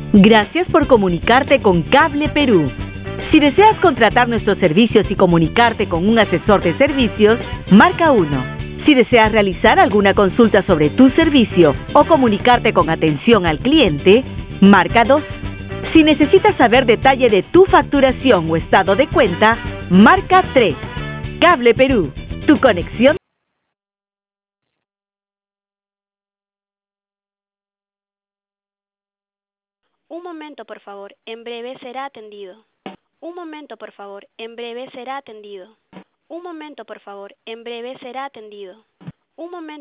Gracias por comunicarte con Cable Perú. Si deseas contratar nuestros servicios y comunicarte con un asesor de servicios, marca 1. Si deseas realizar alguna consulta sobre tu servicio o comunicarte con atención al cliente, marca 2. Si necesitas saber detalle de tu facturación o estado de cuenta, marca 3. Cable Perú, tu conexión. Un momento, por favor, en breve será atendido. Un momento, por favor, en breve será atendido. Un momento, por favor, en breve será atendido. Un momento.